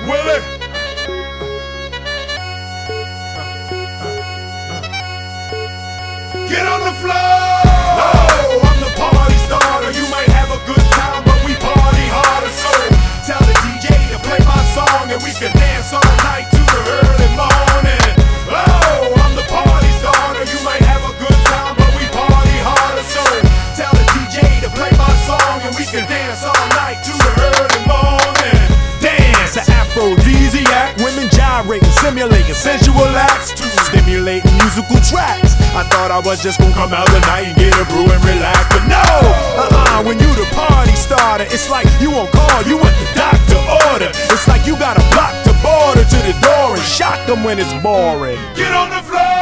Willie. Get on the floor. Oh, I'm the party starter. You might have a good time, but we party harder. So tell the DJ to play my song, and we can dance all night to the early morning. Oh, I'm the party starter. You might have a good time, but we party harder. So tell the DJ to play my song, and we can dance all night to the early morning. Dance, an aphrodisiac, women gyrating, simulating sensual acts to stimulating musical tracks. I thought I was just gonna come out tonight and get a brew and relax, but no, when you the party starter, it's like you on call, you at the doctor order. It's like you gotta block the border to the door and shock them when it's boring. Get on the floor.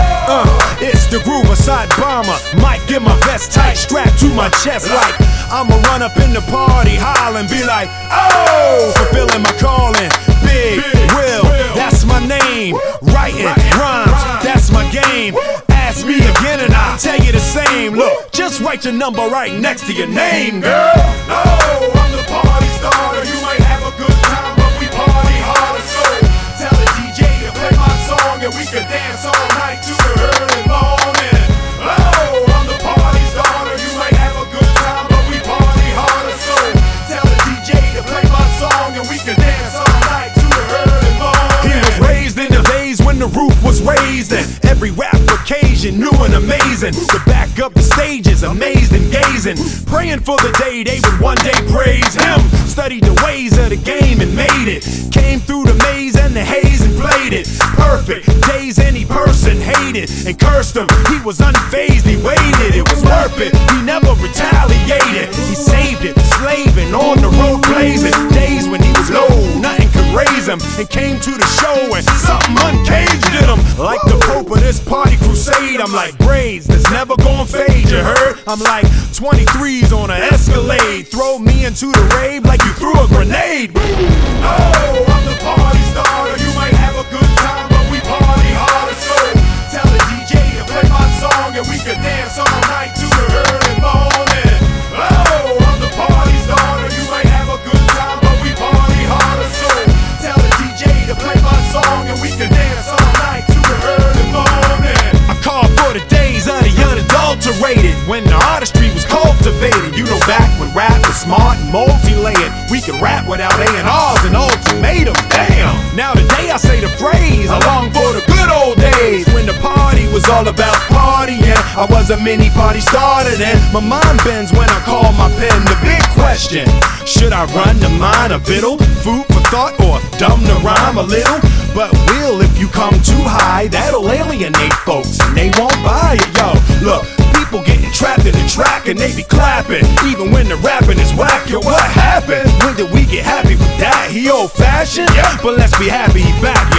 It's the groove aside bomber. Might get my vest tight, strapped to my chest like I'ma run up in the party, holler and be like, oh, fulfilling my calling. Big Will, that's my name. Writing rhymes, that's my game. Ask me again and I'll tell you the same. Look, just write your number right next to your name, girl. No, I'm the party starter. You might have a good time, but we party harder. So tell the DJ to play my song, and we can dance all night to the early morning. Oh, I'm the party starter. You might have a good time, but we party harder. So tell the DJ to play my song, and we can dance all night to the early morning. He was raised in the days when the roof was raised, and every rap occasion new and amazing. To back up the stages, amazed and gazing, praying for the day they would one day praise him. Studied the ways of the game and made it. Came through the maze and the haze and played it perfect. Days any person hated and cursed him. He was unfazed, he waited, it was worth it. He never retaliated, he saved it. Slaving on the road blazing. Days when he was low, nothing could raise him. And came to the show and something uncaged him. Like the Pope of this party crusade, I'm like braids that's never gonna fade, you heard? I'm like 23s on an Escalade. Throw me into the rave like you threw a grenade. Oh, I'm the party starter. You might have a good time, but we party harder. So tell the DJ to play my song, and we can dance all night to the early morning. Oh, I'm the party starter. You might have a good time, but we party harder. So tell the DJ to play my song, and we can dance all night to the early morning. I call for the days of the unadulterated, when the artistry was cultivated. You know, back when rap was smart and multi-layered, we could rap without A&Rs and ultimatums. Damn! Now today I say the phrase, I long for the good old days when the party was all about partying. I was a mini party starter then. My mind bends when I call my pen. The big question, should I run the mind a fiddle? Food for thought or dumb to rhyme a little? But will, if you come too high, that'll alienate folks and they won't buy it, yo. Look, people getting trapped in the track and they be clapping, even when the rapping is whack. Yo, what happened? When did we get happy with that? He old fashioned? Yeah. But let's be happy he back.